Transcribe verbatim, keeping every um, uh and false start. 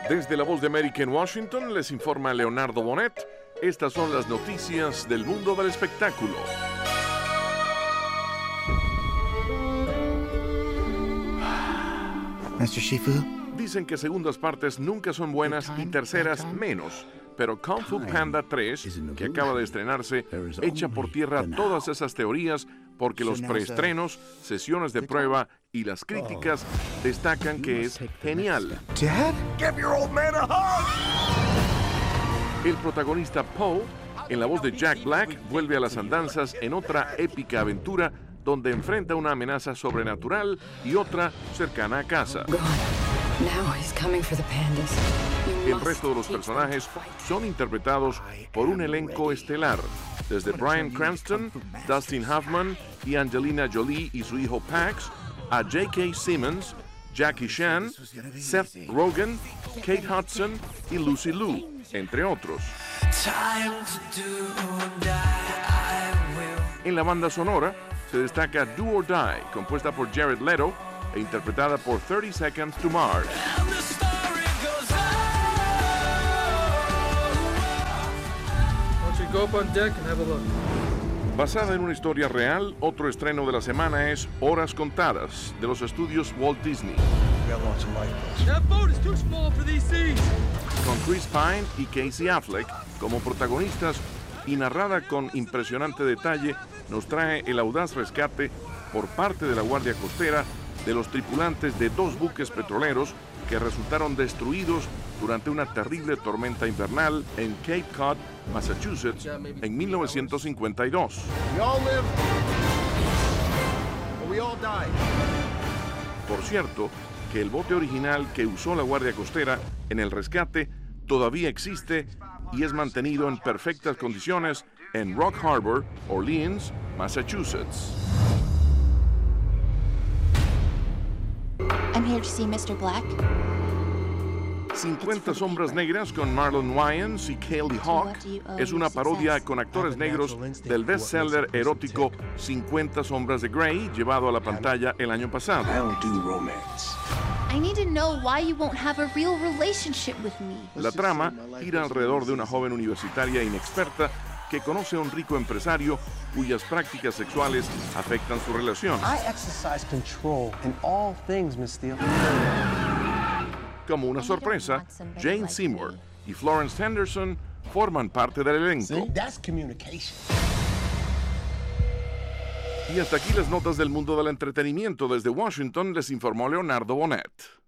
Desde la Voz de América en Washington les informa Leonardo Bonet. Estas son las noticias del mundo del espectáculo. mister Shifu. Dicen que segundas partes nunca son buenas y terceras menos, pero Kung Fu Panda tres, que acaba de estrenarse, echa por tierra todas esas teorías porque los preestrenos, sesiones de prueba y las críticas destacan que es genial. Dad? Give your old man a hug! El protagonista Poe, en la voz de Jack Black, vuelve a las andanzas en otra épica aventura donde enfrenta una amenaza sobrenatural y otra cercana a casa. El resto de los personajes son interpretados por un elenco estelar, desde Bryan Cranston, Dustin Hoffman y Angelina Jolie y su hijo Pax, a J K. Simmons, Jackie Chan, Seth Rogen, Kate Hudson y Lucy Liu, entre otros. En la banda sonora se destaca Do or Die, compuesta por Jared Leto e interpretada por thirty seconds to Mars. Go up on deck and have a look. Basada en una historia real, otro estreno de la semana es Horas Contadas, de los estudios Walt Disney. That boat is too small for these seas. Con Chris Pine y Casey Affleck como protagonistas y narrada con impresionante detalle, nos trae el audaz rescate por parte de la Guardia Costera de los tripulantes de dos buques petroleros que resultaron destruidos durante una terrible tormenta invernal en Cape Cod, Massachusetts, en mil novecientos cincuenta y dos. We all live, but we all die. Por cierto, que el bote original que usó la Guardia Costera en el rescate todavía existe y es mantenido en perfectas condiciones en Rock Harbor, Orleans, Massachusetts. I'm here to see mister Black. cincuenta sombras negras con Marlon Wayans y Kaylee Hawk es una parodia con actores negros del bestseller erótico cincuenta sombras de Grey, llevado a la pantalla el año pasado. I don't do romance. I need to know why you won't have a real relationship with me. La trama gira alrededor de una joven universitaria inexperta que conoce a un rico empresario cuyas prácticas sexuales afectan su relación. I exercise control in all things, Miss Steele. Como una sorpresa, Jane Seymour y Florence Henderson forman parte del elenco. See, that's communication. Y hasta aquí las notas del mundo del entretenimiento. Desde Washington les informó Leonardo Bonet.